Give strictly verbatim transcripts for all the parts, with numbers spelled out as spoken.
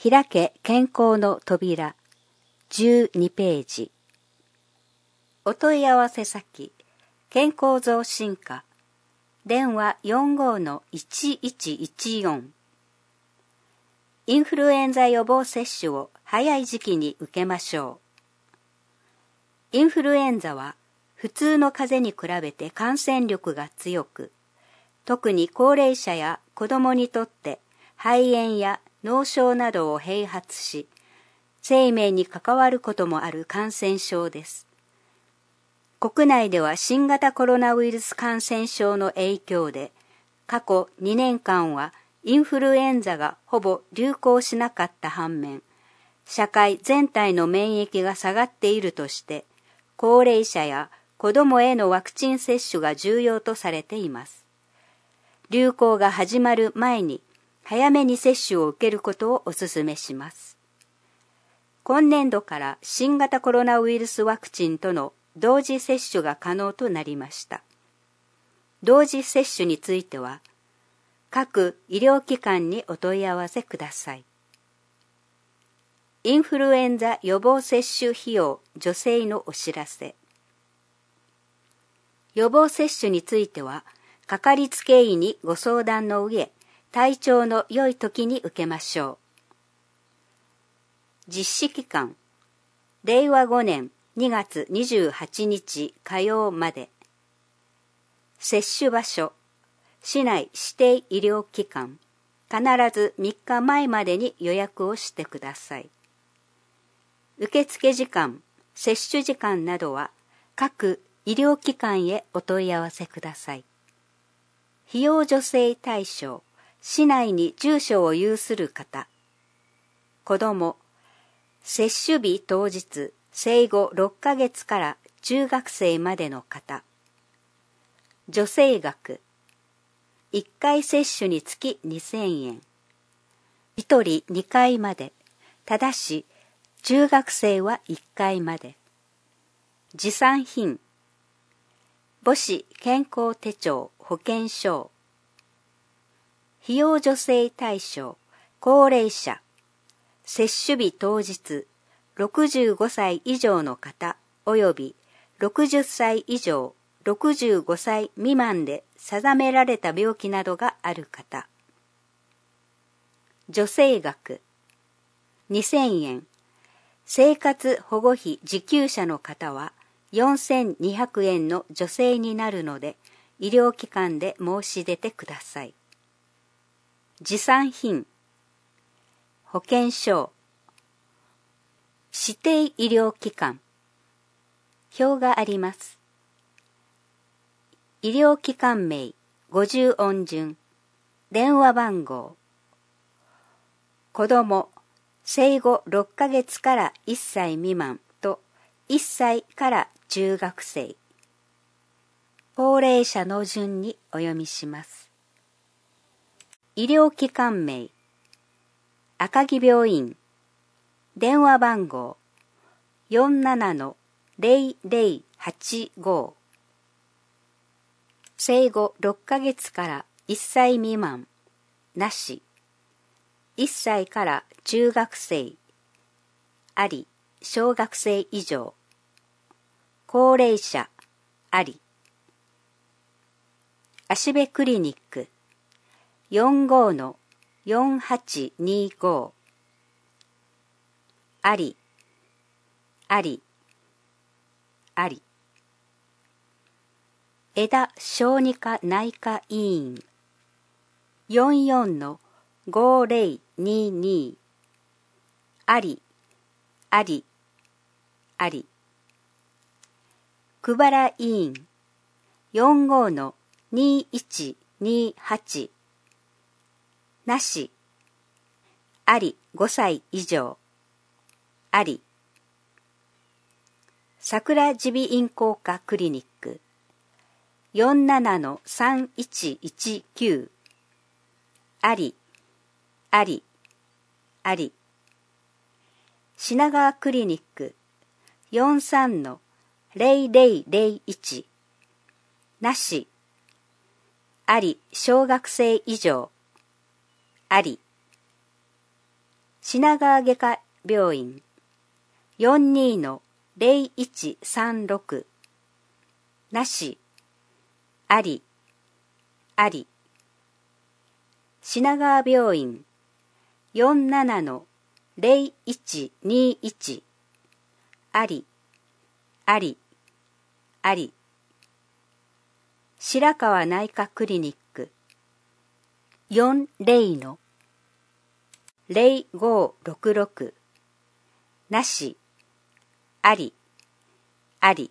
開け健康の扉じゅうにページ。お問い合わせ先、健康増進課、電話 よんごーのいちいちいちよん。インフルエンザ予防接種を早い時期に受けましょう。インフルエンザは普通の風邪に比べて感染力が強く、特に高齢者や子供にとって肺炎や脳症などを併発し、生命に関わることもある感染症です。国内では新型コロナウイルス感染症の影響で、過去にねんかんはインフルエンザがほぼ流行しなかった反面、社会全体の免疫が下がっているとして、高齢者や子どもへのワクチン接種が重要とされています。流行が始まる前に早めに接種を受けることをお勧めします。今年度から新型コロナウイルスワクチンとの同時接種が可能となりました。同時接種については、各医療機関にお問い合わせください。インフルエンザ予防接種費用助成のお知らせ。予防接種については、かかりつけ医にご相談の上、体調の良い時に受けましょう。実施期間、れいわごねんにがつにじゅうはちにち火曜まで。接種場所、市内指定医療機関、必ずみっかまえまでに予約をしてください。受付時間、接種時間などは各医療機関へお問い合わせください。費用助成対象、市内に住所を有する方、子ども、接種日当日、生後ろっかげつから中学生までの方、助成額、いっかい接種につきにせんえん、ひとりにかいまで、ただし中学生はいっかいまで、持参品、母子健康手帳保険証、費用助成対象、高齢者、接種日当日、ろくじゅうごさい以上の方及びろくじゅっさい以上、ろくじゅうごさい未満で定められた病気などがある方。助成額、にせんえん。生活保護費受給者の方はよんせんにひゃくえんの助成になるので、医療機関で申し出てください。持参品、保険証、指定医療機関、表があります。医療機関名、ごじゅうおん順、電話番号、子ども、生後ろっかげつからいっさい未満といっさいから中学生、高齢者の順にお読みします。医療機関名、赤城病院、電話番号 よんななのぜろぜろはちご、生後ろっかげつからいっさい未満、なし、いっさいから中学生、あり、小学生以上、高齢者、あり。芦部クリニック、よんごーのよんはちにご、あり、あり、あり。江田小児科内科医院、よんよんのごーぜろにに、あり、あり、あり。久原医院、よんごーのにいちにはち、なし、ありごさい以上、あり。桜耳鼻咽喉科クリニック、よんななのさんいちいちきゅう、あり、あり、あり。品川クリニック、よんさんのぜろぜろぜろいち、なし、あり小学生以上、あり。 品川外科病院 よんにーのゼロいちさんろく なし、あり、あり。品川病院 よんななのゼロいちにいち あり、あり、あり。白川内科クリニック よんゼロのゼロごろくろく なし、あり、あり。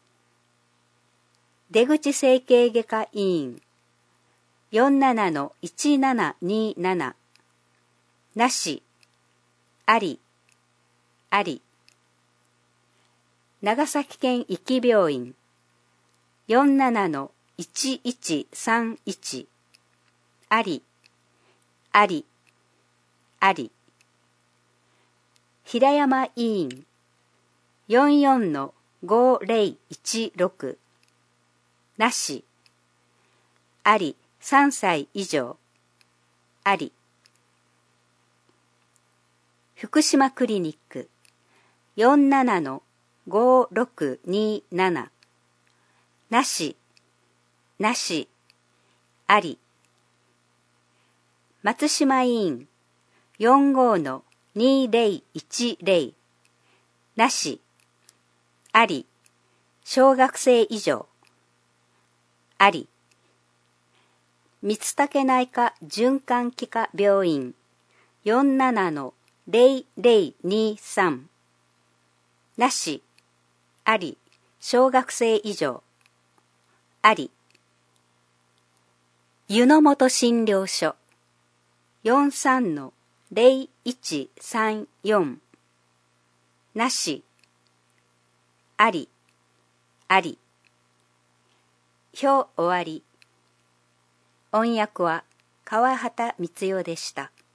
出口整形外科医院 よんななのいちななになな なし、あり、あり。長崎県壱岐病院 よんななのいちいちさんいち あり、あり、あり。平山医院 よんよんのごゼロいちろく なし、ありさんさい以上、あり。福島クリニック よんななのごろくになな なし、なし、あり。松島医院 よんごのにゼロいちゼロ なし、あり、小学生以上、あり。三竹内科循環器科病院 よんななのゼロゼロにさん なし、あり、小学生以上、あり。湯の本診療所 よんさんのゼロいちさんよん なし、あり、あり。表終わり。音訳は川畑光代でした。